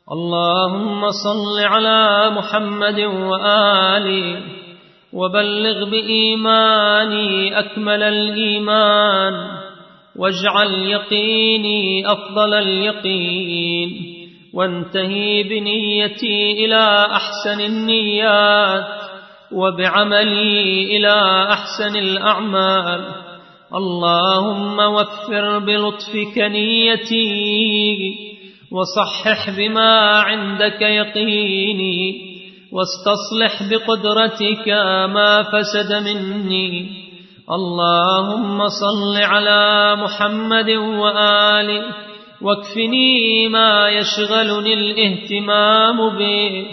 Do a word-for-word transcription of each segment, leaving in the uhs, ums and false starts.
اللهم صل على محمد وآله وبلغ بإيماني أكمل الإيمان، واجعل يقيني أفضل اليقين، وانتهي بنيتي إلى أحسن النيات، وبعملي إلى أحسن الأعمال. اللهم وفر بلطفك نيتي، وصحح بما عندك يقيني، واستصلح بقدرتك ما فسد مني. اللهم صل على محمد وآله، واكفني ما يشغلني الاهتمام به،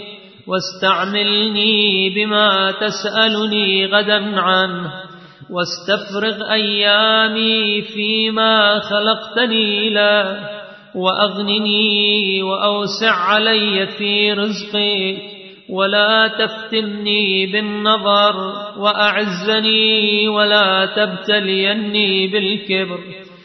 واستعملني بما تسألني غدا عنه، واستفرغ أيامي فيما خلقتني له، وأغنني وأوسع علي في رزقي، ولا تفتني بالنظر، وأعزني ولا تبتليني بالكبر،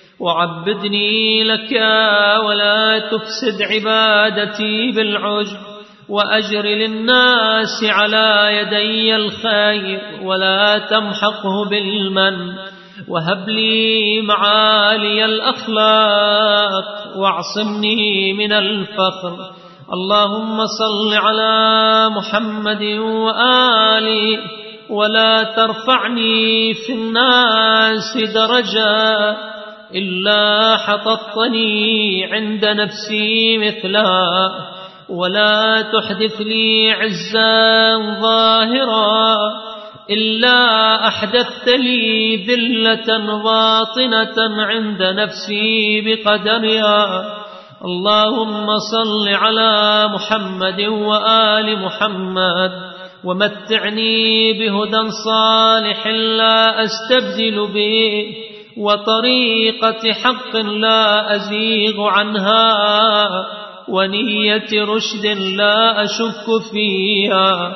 وعبدني لك ولا تفسد عبادتي بالعجب، وأجر للناس على يدي الخير ولا تمحقه بالمن، وهب لي معالي الأخلاق، واعصمني من الفخر. اللهم صل على محمد وآله، ولا ترفعني في الناس درجة إلا حططني عند نفسي مثلها، ولا تحدث لي عزا ظاهرا إلا أحدثت لي ذلة باطنة عند نفسي بقدرها. اللهم صل على محمد وآل محمد، ومتعني بهدى صالح لا أستبدل به، وطريقة حق لا أزيغ عنها، ونية رشد لا أشك فيها.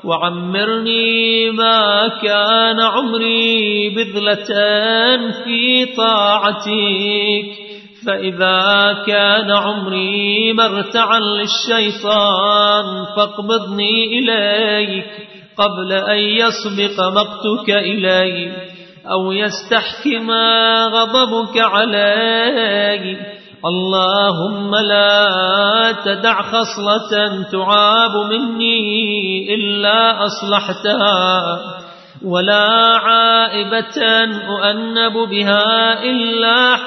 وعمرني ما كان عمري بذلة في طاعتك، فإذا كان عمري مرتعا للشيطان فاقبضني إليك قبل أن يسبق مقتك إلي، أو يستحكم غضبك علي. اللهم لا تدع خصلة تعاب مني إلا أصلحتها، ولا عائبة أؤنب بها إلا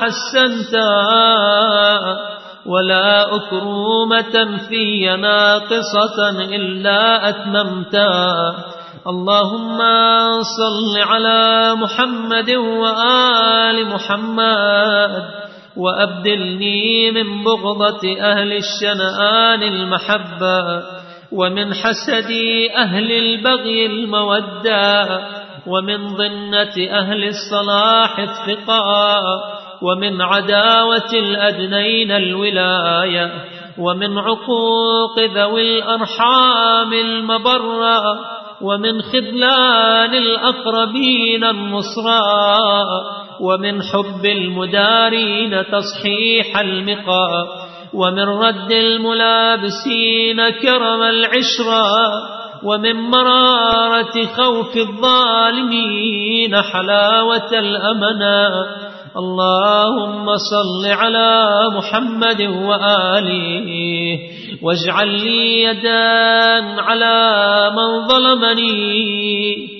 حسنتها، ولا أكرومة في ناقصة إلا أتممتها. اللهم صل على محمد وآل محمد، وأبدلني من بغضة أهل الشنآن المحبة، ومن حسد أهل البغي المودة، ومن ضنة أهل الصلاح الثقة، ومن عداوة الأدنين الولاية، ومن عقوق ذوي الأرحام المبرة، ومن خذلان الأقربين النصرى، ومن حب المدارين تصحيح المقى، ومن رد الملابسين كرم العشرة، ومن مرارة خوف الظالمين حلاوة الأمنا. اللهم صل على محمد وآله، واجعل لي يدا على من ظلمني،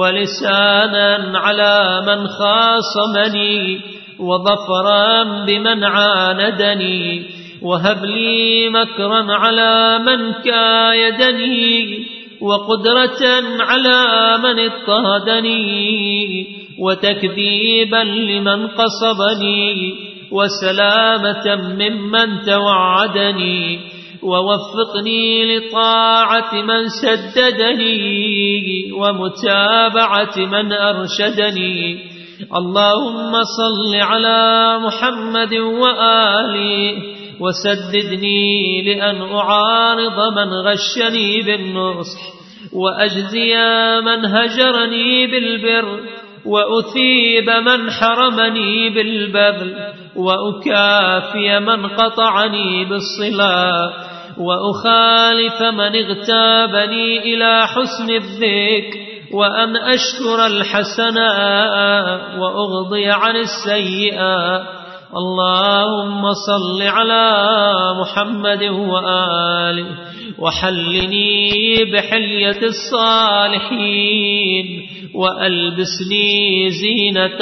ولسانا على من خاصمني، وظفرا بمن عاندني، وهب لي مكرا على من كايدني، وقدرة على من اضطهدني، وتكذيبا لمن قصبني، وسلامة ممن توعدني، ووفقني لطاعة من سددني، ومتابعة من أرشدني. اللهم صل على محمد وآله، وسددني لأن أعارض من غشني بالنصح، وأجزي من هجرني بالبر، وأثيب من حرمني بالبذل، وأكافي من قطعني بالصلاة. وأخالف من اغتابني إلى حسن الذكر، وأن أشكر الحسنة وأغضي عن السيئة. اللهم صل على محمد وآله وحلني بحلية الصالحين وألبسني زينة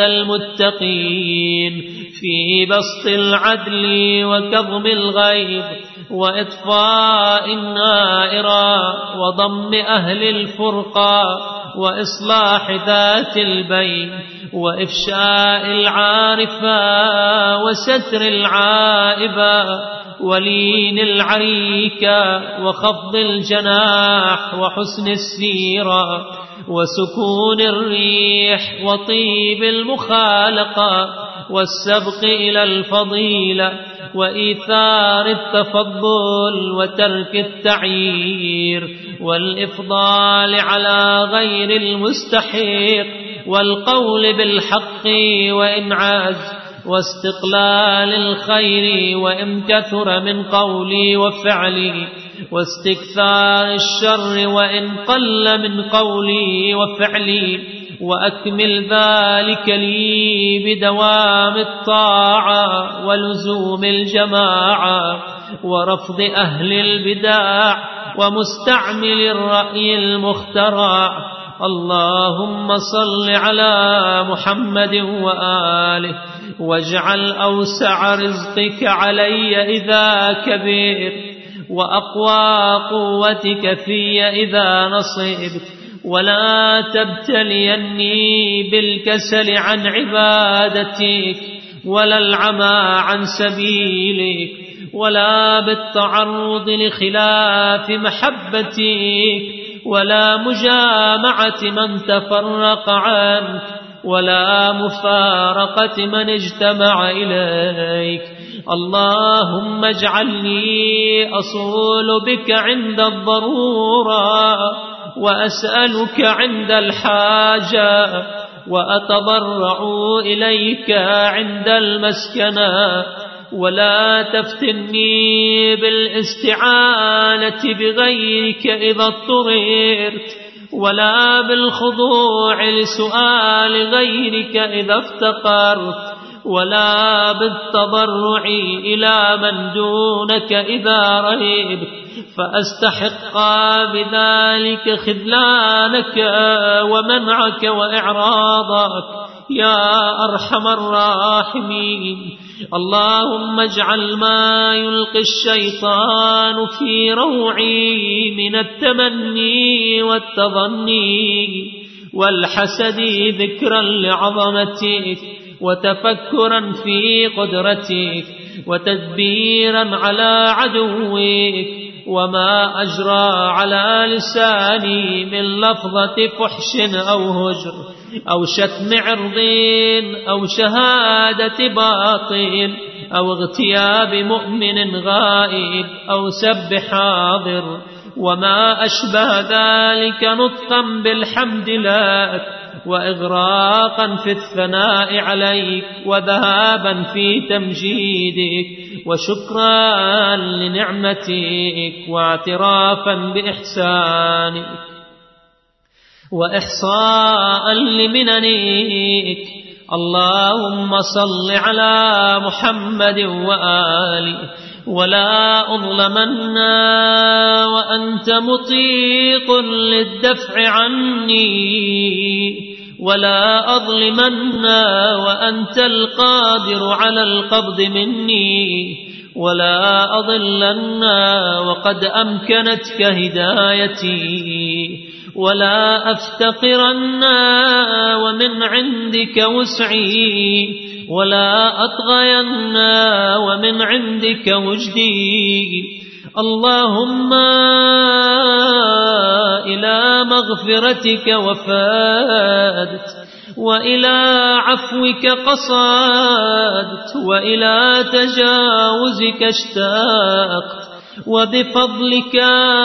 المتقين في بسط العدل وكظم الغيظ وإطفاء النائرة وضم أهل الفرقة وإصلاح ذات البين وإفشاء العارفة وستر العائبة ولين العريكة وخفض الجناح وحسن السيرة وسكون الريح وطيب المخالقة والسبق إلى الفضيلة وإيثار التفضل وترك التعيير والإفضال على غير المستحق والقول بالحق وإن عز واستقلال الخير وإن كثر من قولي وفعلي واستكثار الشر وإن قل من قولي وفعلي وأكمل ذلك لي بدوام الطاعة ولزوم الجماعة ورفض أهل البدع ومستعمل الرأي المخترع. اللهم صل على محمد وآله واجعل أوسع رزقك علي إذا كبرت وأقوى قوتك في إذا نصبت، ولا تبتليني بالكسل عن عبادتك ولا العمى عن سبيلك ولا بالتعرض لخلاف محبتك ولا مجامعة من تفرق عنك ولا مفارقة من اجتمع إليك. اللهم اجعلني أصول بك عند الضرورة وأسألك عند الحاجة وأتضرع إليك عند المسكنة، ولا تفتني بالاستعانة بغيرك إذا اضطررت ولا بالخضوع لسؤال غيرك إذا افتقرت ولا بالتضرع إلى من دونك إذا رهبت فأستحق بذلك خذلانك ومنعك وإعراضك يا أرحم الراحمين. اللهم اجعل ما يلقي الشيطان في روعي من التمني والتظني والحسد ذكرا لعظمتك وتفكرا في قدرتك وتدبيرا على عدوك، وما أجرى على لساني من لفظة فحش أو هجر أو شتم عرض أو شهادة باطل أو اغتياب مؤمن غائب أو سب حاضر وما أشبه ذلك نطقا بالحمد لك وإغراقا في الثناء عليك وذهابا في تمجيدك وشكرا لنعمتك واعترافا بإحسانك وإحصاء لمننك. اللهم صل على محمد وآله ولا أظلمن وأنت مطيق للدفع عني ولا أظلمن وأنت القادر على القبض مني ولا أضلن وقد أمكنتك هدايتي ولا أفتقرن ومن عندك وسعي ولا أطغين ومن عندك وجدي. اللهم إلى مغفرتك وفادت وإلى عفوك قصدت وإلى تجاوزك اشتاقت وبفضلك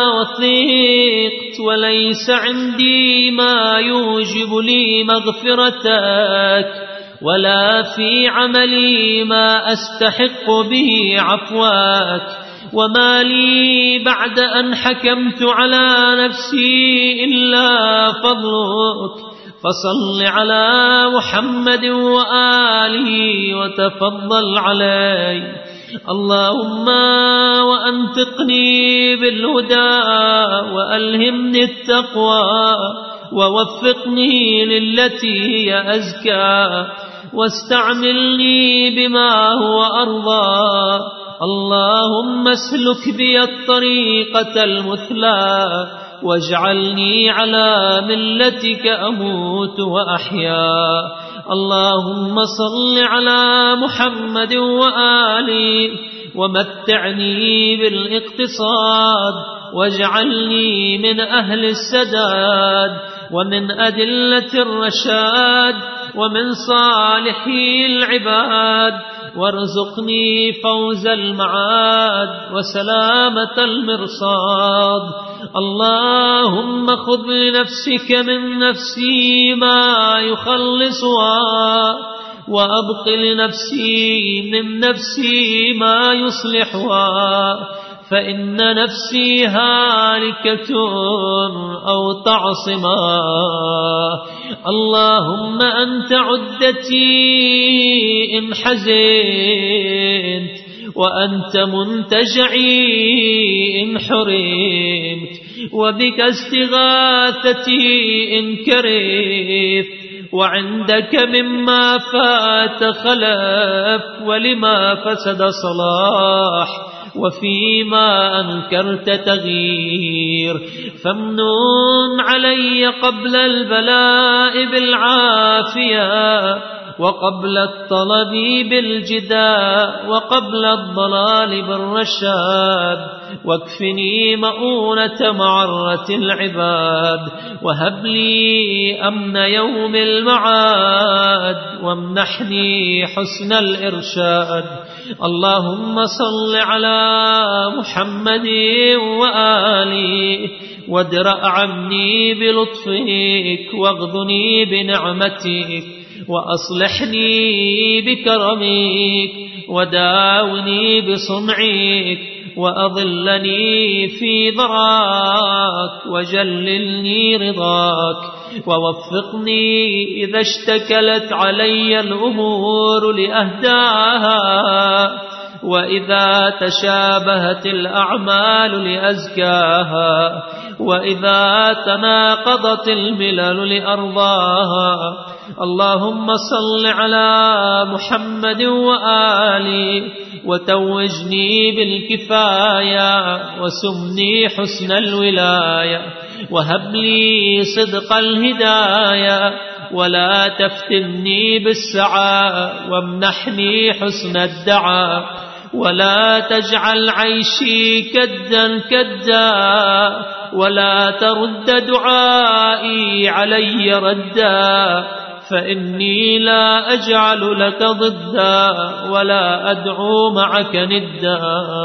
وثقت وليس عندي ما يوجب لي مغفرتك ولا في عملي ما أستحق به عفواك وما لي بعد أن حكمت على نفسي إلا فضلك، فصل على محمد وآله وتفضل علي. اللهم وأنطقني بالهدى وألهمني التقوى ووفقني للتي هي أزكى واستعملني بما هو أرضى. اللهم اسلك بي الطريقة المثلى واجعلني على ملتك أموت وأحيا. اللهم صل على محمد وآله ومتعني بالاقتصاد واجعلني من أهل السداد ومن أدلة الرشاد ومن صالحي العباد، وارزقني فوز المعاد وسلامة المرصاد. اللهم خذ لنفسك من نفسي ما يخلصها وأبق لنفسي من نفسي ما يصلحها، فإن نفسي هالكة أو تعصما. اللهم أنت عدتي إن حزنت، وأنت منتجعي إن حرمت، وبك استغاثتي إن كرهت، وعندك مما فات خلف ولما فسد صلاح، وفيما أنكرت تغيير. فامنن علي قبل البلاء بالعافية، وقبل الطلب بالجداء، وقبل الضلال بالرشاد، واكفني مؤونة معرة العباد، وهب لي أمن يوم المعاد، وامنحني حسن الإرشاد. اللهم صل على محمد وآله وادرأ عني بلطفك واغذني بنعمتك وأصلحني بكرمك وداوني بصنعك وأظلني في ضراك وجللني رضاك ووفقني إذا اشتكلت علي الأمور لأهداها وإذا تشابهت الأعمال لأزكاها وإذا تناقضت الملل لأرضاها. اللهم صل على محمد وآله وتوجني بالكفاية وسمني حسن الولاية وهب لي صدق الهداية ولا تفتني بالسعى وامنحني حسن الدعاء ولا تجعل عيشي كدا كدا ولا ترد دعائي علي ردا فإني لا أجعل لك ضدا ولا أدعو معك ندا.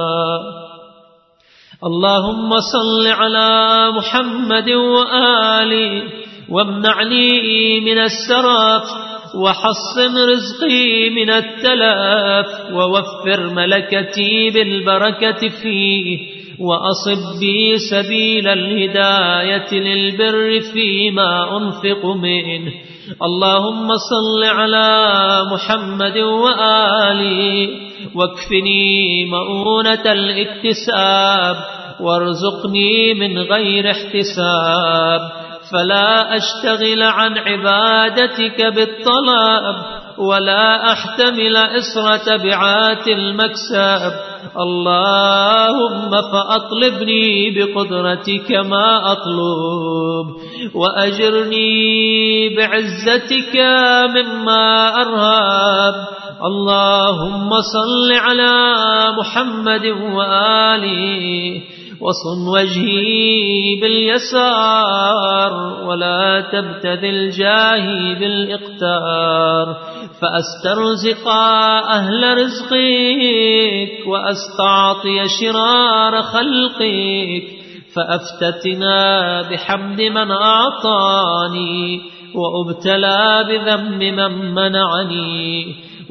اللهم صل على محمد وآله وامنعني من السرف وحصن رزقي من التلف ووفر ملكتي بالبركة فيه وأصب بي سبيل الهداية للبر فيما أنفق منه. اللهم صل على محمد وآله واكفني مؤونة الاكتساب وارزقني من غير احتساب فلا أشتغل عن عبادتك بالطلب ولا أحتمل إصر تبعات المكسب. اللهم فأطلبني بقدرتك ما أطلب وأجرني بعزتك مما أرهب. اللهم صل على محمد وآله وصن وجهي باليسار ولا تبتذل جاهي بالإقتار فأسترزق أهل رزقك وأستعطي شرار خلقك فأفتتنا بحمد من أعطاني وأبتلى بذنب من منعني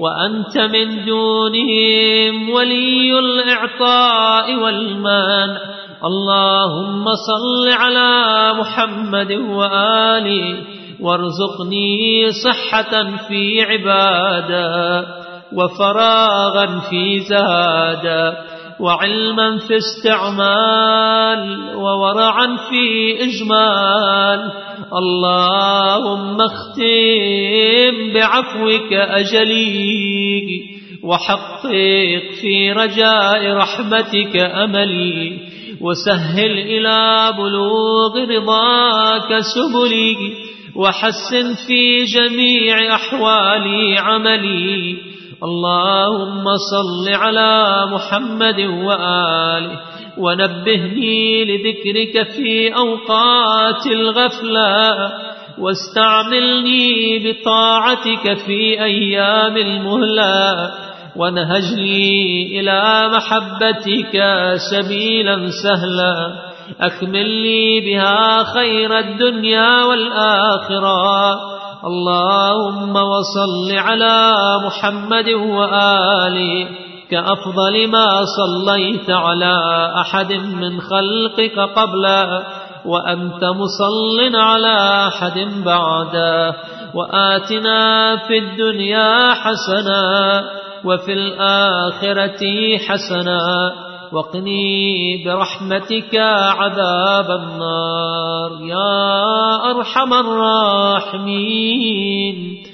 وأنت من دونهم ولي الإعطاء والمنع. اللهم صل على محمد وآله وارزقني صحة في عبادة وفراغا في زهادة وعلما في استعمال وورعا في إجمال. اللهم اختم بعفوك أجلي وحقق في رجاء رحمتك أملي وسهل إلى بلوغ رضاك سبلي وحسن في جميع أحوالي عملي. اللهم صل على محمد وآله ونبهني لذكرك في أوقات الغفلة واستعملني بطاعتك في أيام المهلة وانهج لي إلى محبتك سبيلا سهلا أكمل لي بها خير الدنيا والآخرة. اللهم وصل على محمد وآله كأفضل ما صليت على أحد من خلقك قبله وأنت مصل على أحد بعده. وآتنا في الدنيا حسنة وفي الآخرة حسنة وقني برحمتك عذاب النار يا أرحم الراحمين.